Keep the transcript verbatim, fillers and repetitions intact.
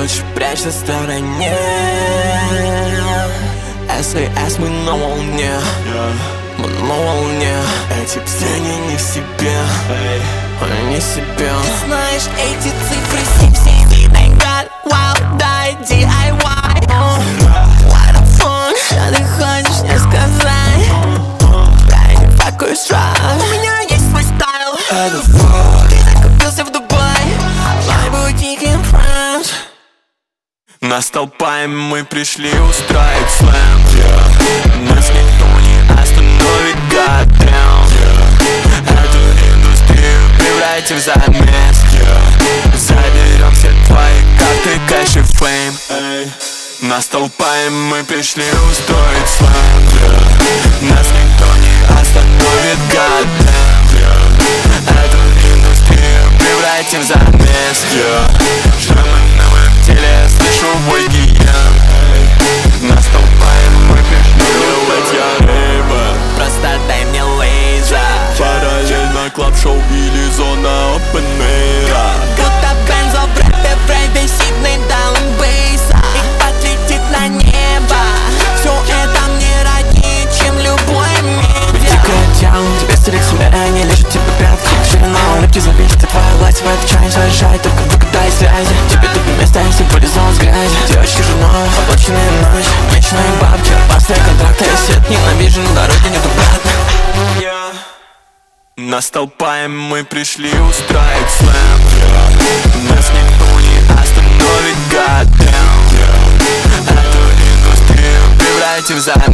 лучше прячься в стороне. эс эй эс, мы на волне, мы на волне. Эти все они не в себе, они не в себе. Ты знаешь эти цифры семь семь семь год, вау, дай ди ай вай. What the fuck, что ты хочешь мне сказать? Дай мне такой шаг. У меня есть свой стайл. Это факт. Ты закупился в Дубай, мой бутик и франш. Нас толпа, и мы пришли устроить слэм, yeah. Нас никто не остановит, goddamn, yeah. Эту индустрию превратим в замес, yeah. Заберем все твои карты, кэш и фейм, эй. Нас толпа, и мы пришли устроить слэм, yeah. Нас никто не остановит, goddamn, yeah. Эту индустрию превратим в замес, yeah. Шрамы на моем теле, слышу вой гиен. Нас толпа, и мы пришли делать я рыба. Просто дай мне лейза. Параллельно клаб-шоу или зона опен-эйра. Будто бензо в рэпе, в рэпе Сидней даун бейса. И отлетит на небо. Все это мне роднее, чем любой медиа. Дикое тело, тебе стерег себя, они лежат тебе пятки. Ширина улыбки зависит от твоей власти. В этот чай заезжай, только выгадай связи. Тебе тут не место, если полизон с грязи. Девочки журналов, облачная ночь. Вечные бабки, опасные контракты. Свет ненавижу, на дороге нет обратно. Нас толпа, и мы пришли устроить слэм, yeah. Нас никто не остановит, goddamn, yeah. Эту индустрию превратим в замес.